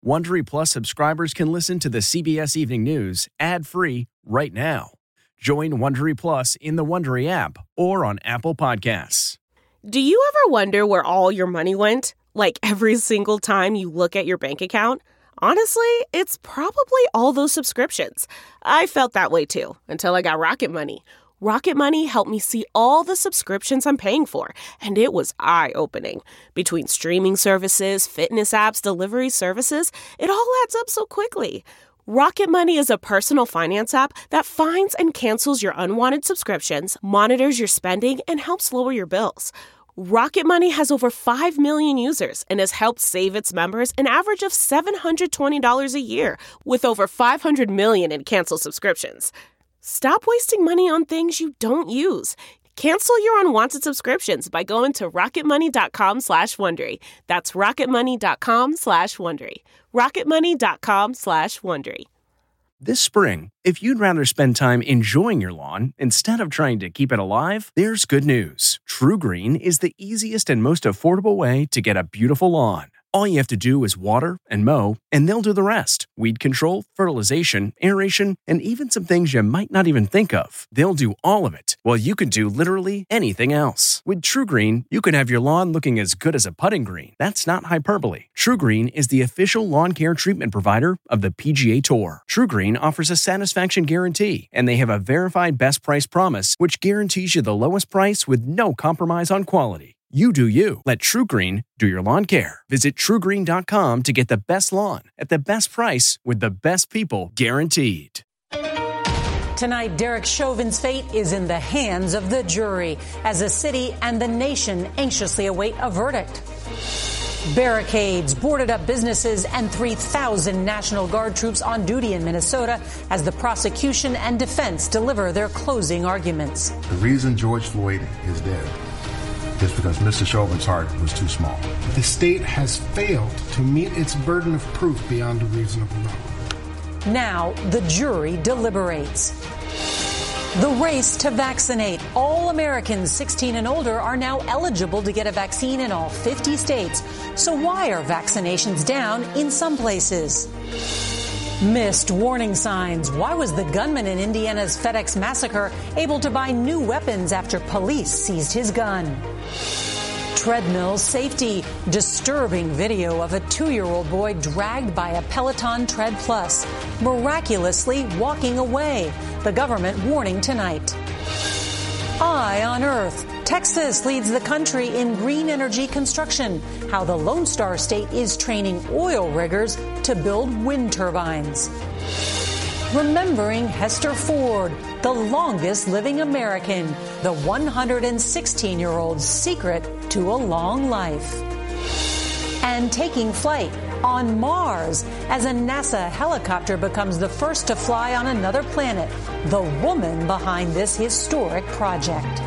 Wondery Plus subscribers can listen to the CBS Evening News ad-free right now. Join Wondery Plus in the Wondery app or on Apple Podcasts. Do you ever wonder where all your money went? Like every single time you look at your bank account? Honestly, it's probably all those subscriptions. I felt that way too, until I got Rocket Money. Rocket Money helped me see all the subscriptions I'm paying for, and it was eye-opening. Between streaming services, fitness apps, delivery services, it all adds up so quickly. Rocket Money is a personal finance app that finds and cancels your unwanted subscriptions, monitors your spending, and helps lower your bills. Rocket Money has over 5 million users and has helped save its members an average of $720 a year, with over 500 million in canceled subscriptions. Stop wasting money on things you don't use. Cancel your unwanted subscriptions by going to rocketmoney.com/Wondery. That's rocketmoney.com/Wondery. rocketmoney.com/Wondery. This spring, if you'd rather spend time enjoying your lawn instead of trying to keep it alive, there's good news. TruGreen is the easiest and most affordable way to get a beautiful lawn. All you have to do is water and mow, and they'll do the rest. Weed control, fertilization, aeration, and even some things you might not even think of. They'll do all of it, while you can do literally anything else. With TruGreen, you can have your lawn looking as good as a putting green. That's not hyperbole. TruGreen is the official lawn care treatment provider of the PGA Tour. TruGreen offers a satisfaction guarantee, and they have a verified best price promise, which guarantees you the lowest price with no compromise on quality. You do you. Let TruGreen do your lawn care. Visit TruGreen.com to get the best lawn at the best price with the best people guaranteed. Tonight, Derek Chauvin's fate is in the hands of the jury as the city and the nation anxiously await a verdict. Barricades, boarded up businesses, and 3,000 National Guard troops on duty in Minnesota as the prosecution and defense deliver their closing arguments. The reason George Floyd is dead is because Mr. Chauvin's heart was too small. The state has failed to meet its burden of proof beyond a reasonable doubt. Now the jury deliberates. The race to vaccinate. All Americans 16 and older are now eligible to get a vaccine in all 50 states. So why are vaccinations down in some places? Missed warning signs. Why was the gunman in Indiana's FedEx massacre able to buy new weapons after police seized his gun? Treadmill safety. Disturbing video of a 2-year-old boy dragged by a Peloton Tread Plus, miraculously walking away. The government warning tonight. Eye on Earth. Texas leads the country in green energy construction. How the Lone Star State is training oil riggers to build wind turbines. Remembering Hester Ford, the longest living American, the 116-year-old's secret to a long life. And taking flight on Mars as a NASA helicopter becomes the first to fly on another planet, the woman behind this historic project.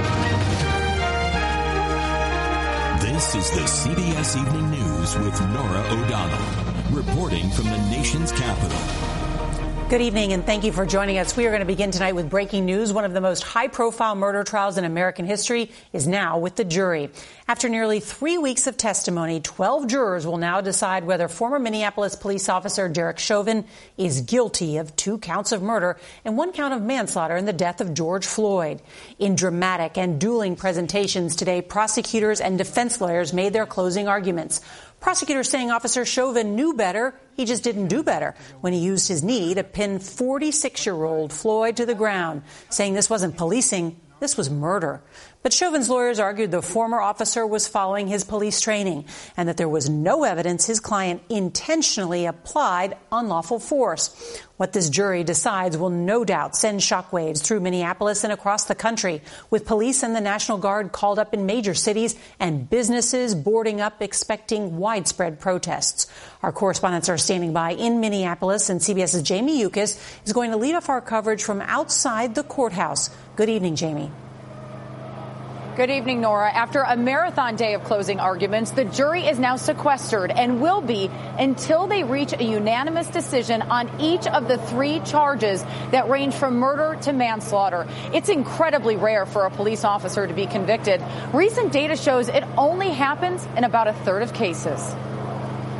This is the CBS Evening News with Norah O'Donnell, reporting from the nation's capital. Good evening, and thank you for joining us. We are going to begin tonight with breaking news. One of the most high-profile murder trials in American history is now with the jury. After nearly 3 weeks of testimony, 12 jurors will now decide whether former Minneapolis police officer Derek Chauvin is guilty of 2 counts of murder and 1 count of manslaughter in the death of George Floyd. In dramatic and dueling presentations today, prosecutors and defense lawyers made their closing arguments. Prosecutors saying Officer Chauvin knew better, he just didn't do better when he used his knee to pin 46-year-old Floyd to the ground, saying this wasn't policing, this was murder. But Chauvin's lawyers argued the former officer was following his police training and that there was no evidence his client intentionally applied unlawful force. What this jury decides will no doubt send shockwaves through Minneapolis and across the country, with police and the National Guard called up in major cities and businesses boarding up expecting widespread protests. Our correspondents are standing by in Minneapolis, and CBS's Jamie Yuccas is going to lead off our coverage from outside the courthouse. Good evening, Jamie. Good evening, Nora. After a marathon day of closing arguments, the jury is now sequestered and will be until they reach a unanimous decision on each of the 3 charges that range from murder to manslaughter. It's incredibly rare for a police officer to be convicted. Recent data shows it only happens in about a third of cases.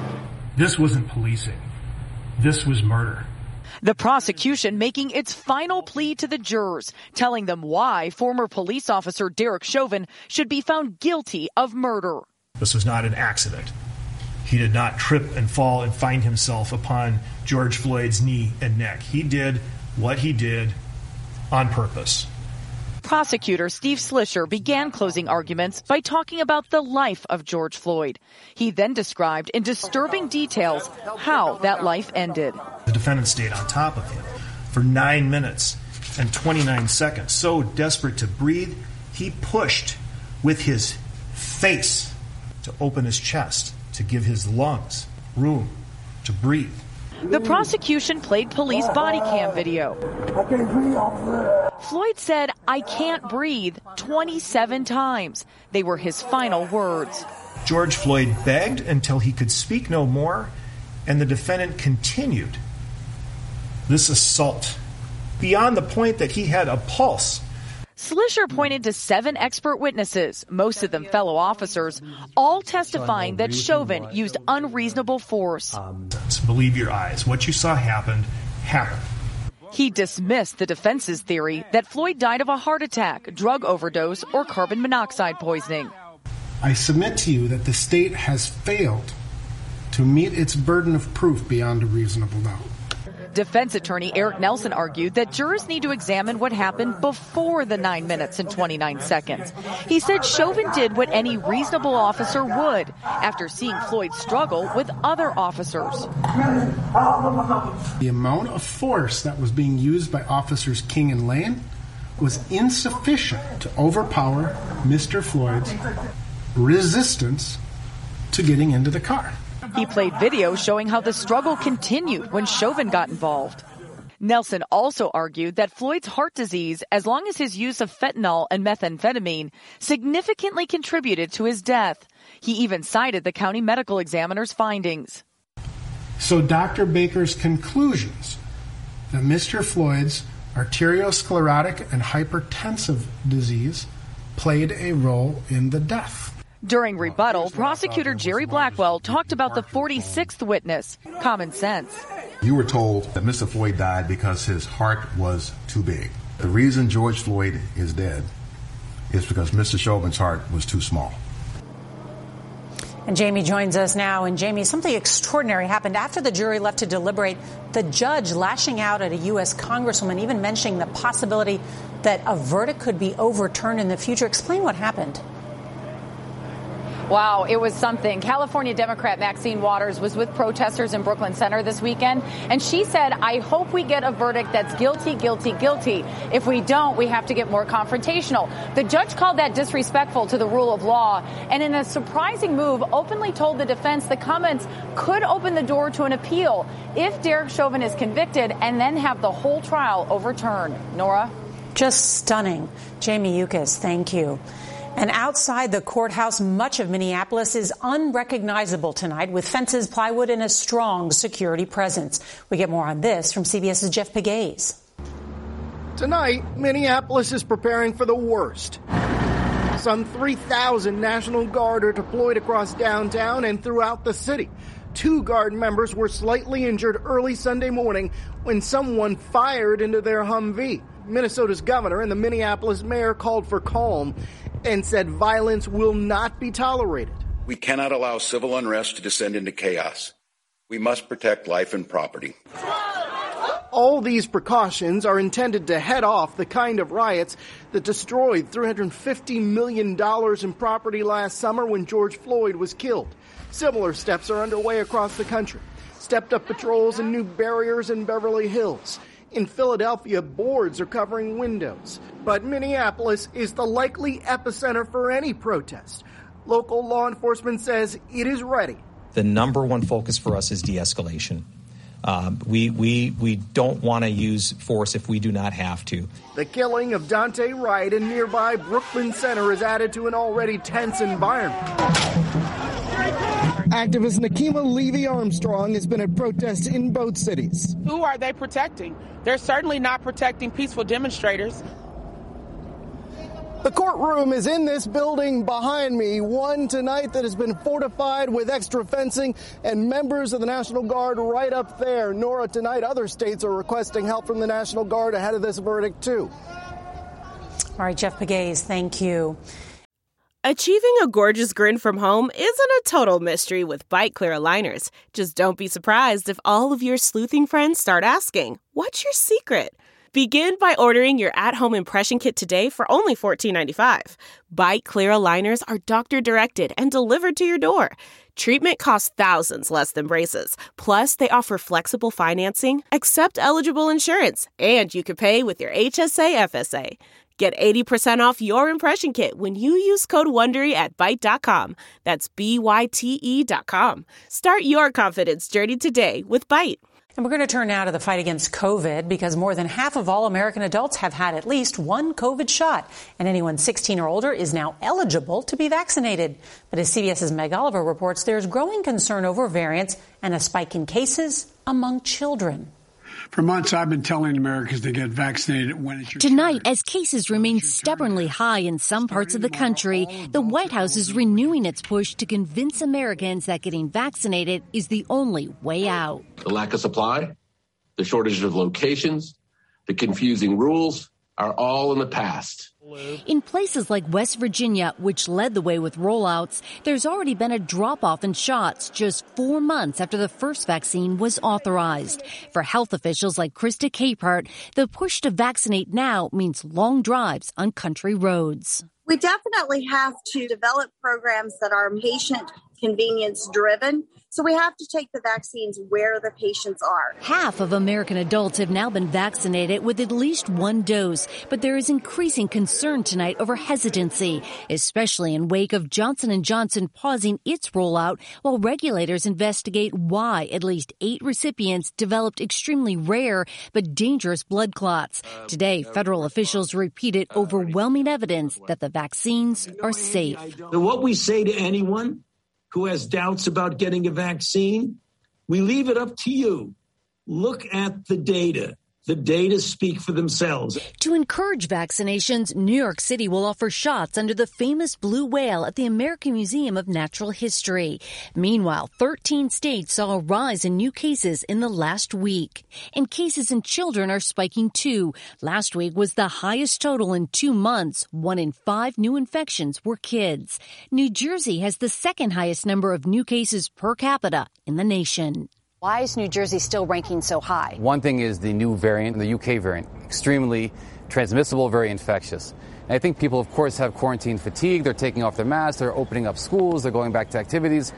This wasn't policing. This was murder. The prosecution making its final plea to the jurors, telling them why former police officer Derek Chauvin should be found guilty of murder. This was not an accident. He did not trip and fall and find himself upon George Floyd's knee and neck. He did what he did on purpose. Prosecutor Steve Slisher began closing arguments by talking about the life of George Floyd. He then described in disturbing details how that life ended. The defendant stayed on top of him for 9 minutes and 29 seconds. So desperate to breathe, he pushed with his face to open his chest, to give his lungs room to breathe. The prosecution played police body cam video. Floyd said, "I can't breathe," 27 times. They were his final words. George Floyd begged until he could speak no more, and the defendant continued this assault beyond the point that he had a pulse. Slisher pointed to 7 expert witnesses, most of them fellow officers, all testifying that Chauvin used unreasonable force. Believe your eyes. What you saw happened. He dismissed the defense's theory that Floyd died of a heart attack, drug overdose, or carbon monoxide poisoning. I submit to you that the state has failed to meet its burden of proof beyond a reasonable doubt. Defense attorney Eric Nelson argued that jurors need to examine what happened before the 9 minutes and 29 seconds. He said Chauvin did what any reasonable officer would after seeing Floyd struggle with other officers. The amount of force that was being used by officers King and Lane was insufficient to overpower Mr. Floyd's resistance to getting into the car. He played video showing how the struggle continued when Chauvin got involved. Nelson also argued that Floyd's heart disease, as long as his use of fentanyl and methamphetamine, significantly contributed to his death. He even cited the county medical examiner's findings. So Dr. Baker's conclusions that Mr. Floyd's arteriosclerotic and hypertensive disease played a role in the death. During rebuttal, prosecutor Jerry Blackwell talked about the 46th witness, common sense. You were told that Mr. Floyd died because his heart was too big. The reason George Floyd is dead is because Mr. Chauvin's heart was too small. And Jamie joins us now. And Jamie, something extraordinary happened after the jury left to deliberate. The judge lashing out at a U.S. congresswoman, even mentioning the possibility that a verdict could be overturned in the future. Explain what happened. Wow, it was something. California Democrat Maxine Waters was with protesters in Brooklyn Center this weekend, and she said, "I hope we get a verdict that's guilty, guilty, guilty. If we don't, we have to get more confrontational." The judge called that disrespectful to the rule of law, and in a surprising move, openly told the defense the comments could open the door to an appeal if Derek Chauvin is convicted and then have the whole trial overturned. Nora? Just stunning. Jamie Yuccas, thank you. And outside the courthouse, much of Minneapolis is unrecognizable tonight with fences, plywood, and a strong security presence. We get more on this from CBS's Jeff Pegues. Tonight, Minneapolis is preparing for the worst. Some 3,000 National Guard are deployed across downtown and throughout the city. 2 Guard members were slightly injured early Sunday morning when someone fired into their Humvee. Minnesota's governor and the Minneapolis mayor called for calm and said violence will not be tolerated. We cannot allow civil unrest to descend into chaos. We must protect life and property. All these precautions are intended to head off the kind of riots that destroyed $350 million in property last summer when George Floyd was killed. Similar steps are underway across the country. Stepped-up patrols and new barriers in Beverly Hills. In Philadelphia, boards are covering windows. But Minneapolis is the likely epicenter for any protest. Local law enforcement says it is ready. The number one focus for us is de-escalation. We don't want to use force if we do not have to. The killing of Daunte Wright in nearby Brooklyn Center is added to an already tense environment. Activist Nakima Levy-Armstrong has been at protests in both cities. Who are they protecting? They're certainly not protecting peaceful demonstrators. The courtroom is in this building behind me, one tonight that has been fortified with extra fencing and members of the National Guard right up there. Nora, tonight other states are requesting help from the National Guard ahead of this verdict, too. All right, Jeff Pegues, thank you. Achieving a gorgeous grin from home isn't a total mystery with Byte Clear aligners. Just don't be surprised if all of your sleuthing friends start asking, what's your secret? Begin by ordering your at-home impression kit today for only $14.95. Byte Clear aligners are doctor-directed and delivered to your door. Treatment costs thousands less than braces. Plus, they offer flexible financing, accept eligible insurance, and you can pay with your HSA FSA. Get 80% off your impression kit when you use code WONDERY at Byte.com. That's BYTE.com. Start your confidence journey today with Byte. And we're going to turn now to the fight against COVID because more than half of all American adults have had at least one COVID shot. And anyone 16 or older is now eligible to be vaccinated. But as CBS's Meg Oliver reports, there's growing concern over variants and a spike in cases among children. For months, I've been telling Americans to get vaccinated when it's your Tonight, as cases remain stubbornly high in some parts of the country, the White House is renewing its push to convince Americans that getting vaccinated is the only way out. The lack of supply, the shortage of locations, the confusing rules are all in the past. In places like West Virginia, which led the way with rollouts, there's already been a drop-off in shots just 4 months after the first vaccine was authorized. For health officials like Krista Capehart, the push to vaccinate now means long drives on country roads. We definitely have to develop programs that are patient convenience driven. So we have to take the vaccines where the patients are. Half of American adults have now been vaccinated with at least one dose, but there is increasing concern tonight over hesitancy, especially in wake of Johnson & Johnson pausing its rollout while regulators investigate why at least 8 recipients developed extremely rare but dangerous blood clots. Today, federal officials repeated overwhelming evidence that the vaccines are safe. What we say to anyone who has doubts about getting a vaccine, we leave it up to you. Look at the data. The data speak for themselves. To encourage vaccinations, New York City will offer shots under the famous blue whale at the American Museum of Natural History. Meanwhile, 13 states saw a rise in new cases in the last week. And cases in children are spiking too. Last week was the highest total in 2 months. 1 in 5 new infections were kids. New Jersey has the second highest number of new cases per capita in the nation. Why is New Jersey still ranking so high? One thing is the new variant, the UK variant, extremely transmissible, very infectious. And I think people, of course, have quarantine fatigue. They're taking off their masks. They're opening up schools. They're going back to activities.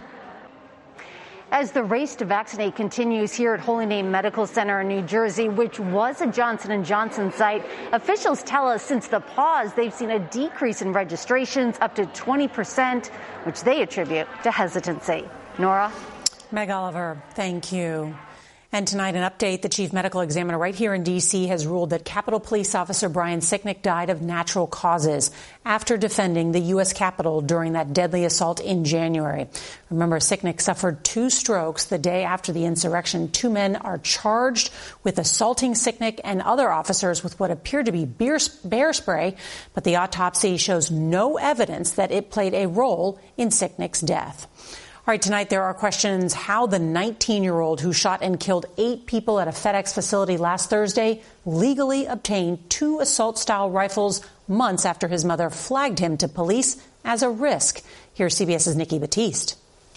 As the race to vaccinate continues here at Holy Name Medical Center in New Jersey, which was a Johnson & Johnson site, officials tell us since the pause, they've seen a decrease in registrations up to 20%, which they attribute to hesitancy. Nora? Meg Oliver, thank you. And tonight, an update. The chief medical examiner right here in D.C. has ruled that Capitol Police Officer Brian Sicknick died of natural causes after defending the U.S. Capitol during that deadly assault in January. Remember, Sicknick suffered 2 strokes the day after the insurrection. 2 men are charged with assaulting Sicknick and other officers with what appeared to be bear spray, but the autopsy shows no evidence that it played a role in Sicknick's death. All right, tonight there are questions how the 19-year-old who shot and killed 8 people at a FedEx facility last Thursday legally obtained 2 assault-style rifles months after his mother flagged him to police as a risk. Here's CBS's Nikki Batiste.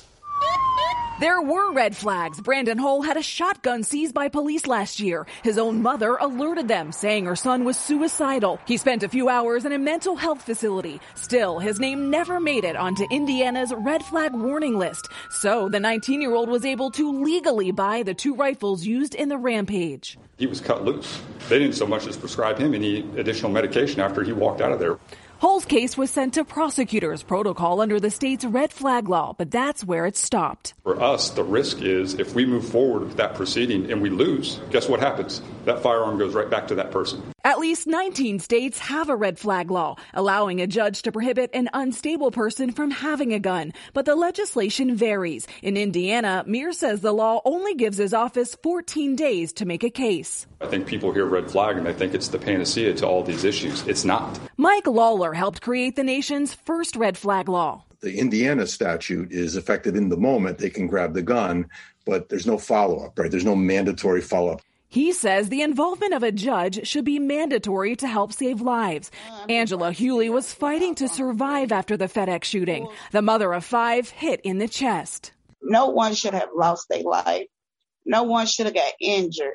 There were red flags. Brandon Hull had a shotgun seized by police last year. His own mother alerted them, saying her son was suicidal. He spent a few hours in a mental health facility. Still, his name never made it onto Indiana's red flag warning list. So the 19-year-old was able to legally buy the 2 rifles used in the rampage. He was cut loose. They didn't so much as prescribe him any additional medication after he walked out of there. Hull's case was sent to prosecutors' protocol under the state's red flag law, but that's where it stopped. For us, the risk is if we move forward with that proceeding and we lose, guess what happens? That firearm goes right back to that person. At At least 19 states have a red flag law, allowing a judge to prohibit an unstable person from having a gun. But the legislation varies. In Indiana, Mears says the law only gives his office 14 days to make a case. I think people hear red flag and they think it's the panacea to all these issues. It's not. Mike Lawler helped create the nation's first red flag law. The Indiana statute is effective in the moment. They can grab the gun, but there's no follow-up, right? There's no mandatory follow-up. He says the involvement of a judge should be mandatory to help save lives. Angela Hewley was fighting to survive after the FedEx shooting. The mother of 5 hit in the chest. No one should have lost their life. No one should have got injured.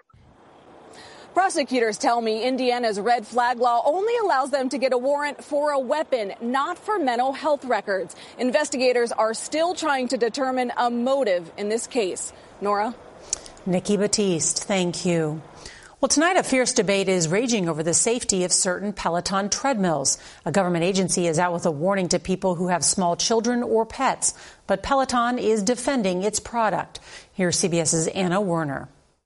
Prosecutors tell me Indiana's red flag law only allows them to get a warrant for a weapon, not for mental health records. Investigators are still trying to determine a motive in this case. Nora? Nikki Batiste, thank you. Well, tonight a fierce debate is raging over the safety of certain Peloton treadmills. A government agency is out with a warning to people who have small children or pets. But Peloton is defending its product. Here's CBS's Anna Werner.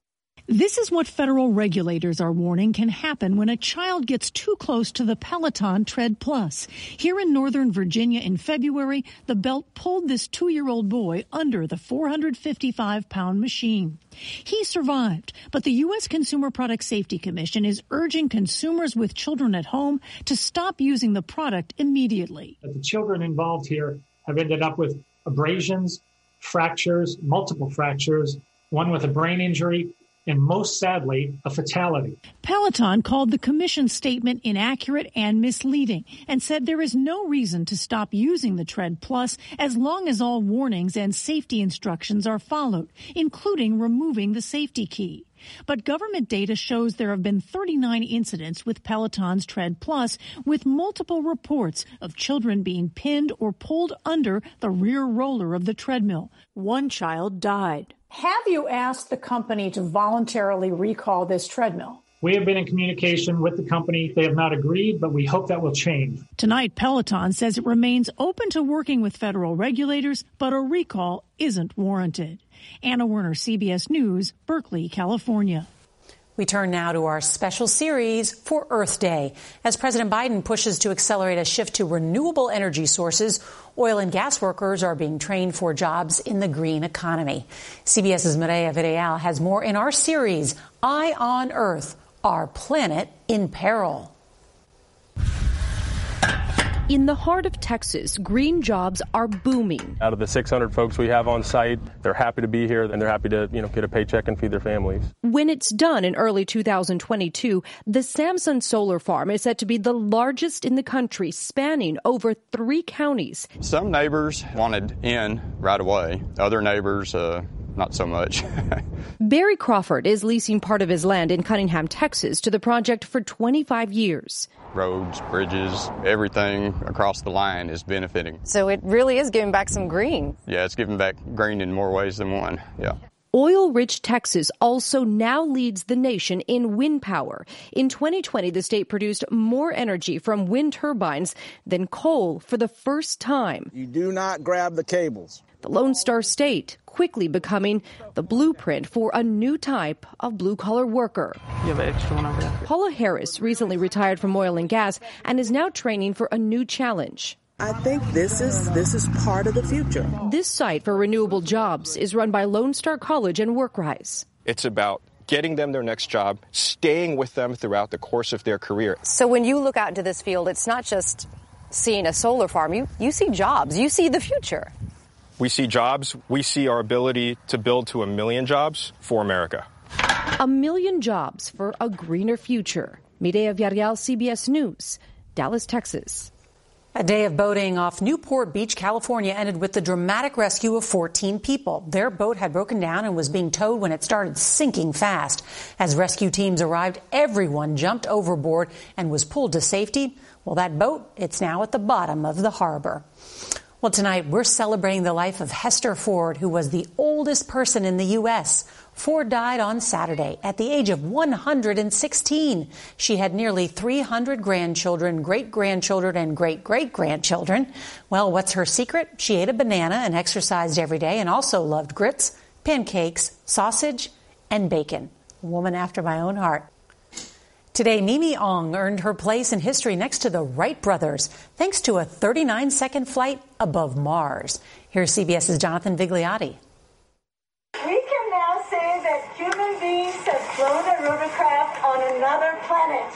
This is what federal regulators are warning can happen when a child gets too close to the Peloton Tread Plus. Here in Northern Virginia in February, the belt pulled this 2-year-old boy under the 455-pound machine. He survived, but the U.S. Consumer Product Safety Commission is urging consumers with children at home to stop using the product immediately. The children involved here have ended up with abrasions, fractures, multiple fractures, one with a brain injury, and most sadly, a fatality. Peloton called the commission's statement inaccurate and misleading and said there is no reason to stop using the Tread Plus as long as all warnings and safety instructions are followed, including removing the safety key. But government data shows there have been 39 incidents with Peloton's Tread Plus, with multiple reports of children being pinned or pulled under the rear roller of the treadmill. One child died. Have you asked the company to voluntarily recall this treadmill? We have been in communication with the company. They have not agreed, but we hope that will change. Tonight, Peloton says it remains open to working with federal regulators, but a recall isn't warranted. Anna Werner, CBS News, Berkeley, California. We turn now to our special series for Earth Day. As President Biden pushes to accelerate a shift to renewable energy sources, oil and gas workers are being trained for jobs in the green economy. CBS's Mireya Vidal has more in our series, Eye on Earth, Our Planet in Peril. In the heart of Texas, green jobs are booming. Out of the 600 folks we have on site, they're happy to be here and they're happy to, get a paycheck and feed their families. When it's done in early 2022, the Samson Solar Farm is set to be the largest in the country, spanning over 3 counties. Some neighbors wanted in right away. Other neighbors, not so much. Barry Crawford is leasing part of his land in Cunningham, Texas, to the project for 25 years. Roads, bridges, everything across the line is benefiting. So it really is giving back some green. Yeah, it's giving back green in more ways than one. Yeah. Oil-rich Texas also now leads the nation in wind power. In 2020, the state produced more energy from wind turbines than coal for the first time. You do not grab the cables. The Lone Star State quickly becoming the blueprint for a new type of blue-collar worker. You have an extra one over there. Paula Harris recently retired from oil and gas and is now training for a new challenge. I think this is part of the future. This site for renewable jobs is run by Lone Star College and WorkRise. It's about getting them their next job, staying with them throughout the course of their career. So when you look out into this field, it's not just seeing a solar farm. You see jobs. You see the future. We see jobs. We see our ability to build to 1 million jobs for America. 1 million jobs for a greener future. Mireya Vidal, CBS News, Dallas, Texas. A day of boating off Newport Beach, California ended with the dramatic rescue of 14 people. Their boat had broken down and was being towed when it started sinking fast. As rescue teams arrived, everyone jumped overboard and was pulled to safety. Well, that boat, it's now at the bottom of the harbor. Well, tonight we're celebrating the life of Hester Ford, who was the oldest person in the U.S. Ford died on Saturday at the age of 116. She had nearly 300 grandchildren, great-grandchildren, and great-great-grandchildren. Well, what's her secret? She ate a banana and exercised every day and also loved grits, pancakes, sausage, and bacon. A woman after my own heart. Today, Mimi Ong earned her place in history next to the Wright brothers, thanks to a 39-second flight above Mars. Here's CBS's Jonathan Vigliotti. We can now say that human beings have flown a rotorcraft on another planet.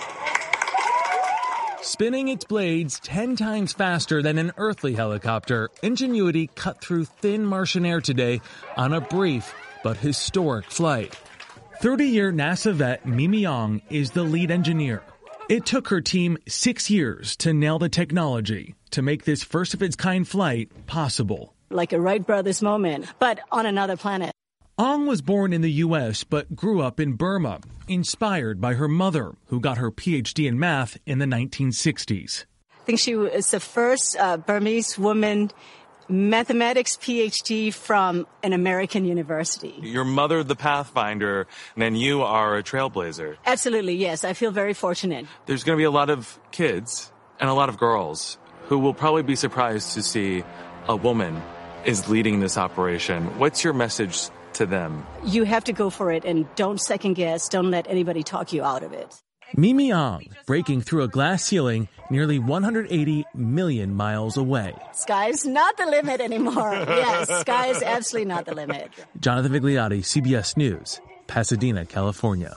Spinning its blades 10 times faster than an earthly helicopter, Ingenuity cut through thin Martian air today on a brief but historic flight. 30-year NASA vet Mimi Ong is the lead engineer. It took her team 6 years to nail the technology to make this first-of-its-kind flight possible. Like a Wright brothers moment, but on another planet. Ong was born in the U.S. but grew up in Burma, inspired by her mother, who got her Ph.D. in math in the 1960s. I think she was the first Burmese woman mathematics PhD from an American university. Your mother, the Pathfinder, and then you are a trailblazer. Absolutely, yes. I feel very fortunate. There's going to be a lot of kids and a lot of girls who will probably be surprised to see a woman is leading this operation. What's your message to them? You have to go for it and don't second guess. Don't let anybody talk you out of it. Mimi Ong breaking through a glass ceiling nearly 180 million miles away. Sky's not the limit anymore. Yes, sky is absolutely not the limit. Jonathan Vigliotti, CBS News, Pasadena, California.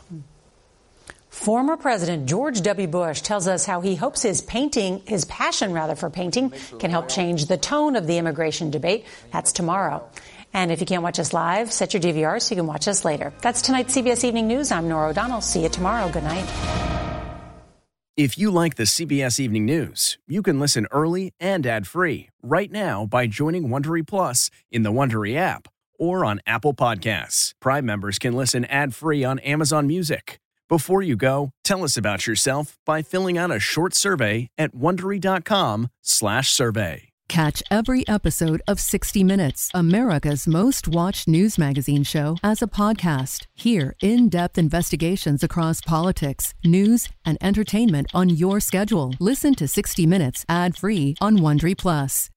Former President George W. Bush tells us how he hopes his passion for painting can help change the tone of the immigration debate. That's tomorrow. And if you can't watch us live, set your DVR so you can watch us later. That's tonight's CBS Evening News. I'm Norah O'Donnell. See you tomorrow. Good night. If you like the CBS Evening News, you can listen early and ad-free right now by joining Wondery Plus in the Wondery app or on Apple Podcasts. Prime members can listen ad-free on Amazon Music. Before you go, tell us about yourself by filling out a short survey at Wondery.com/survey. Catch every episode of 60 Minutes, America's most watched news magazine show, as a podcast. Hear in-depth investigations across politics, news, and entertainment on your schedule. Listen to 60 Minutes ad-free on Wondery Plus.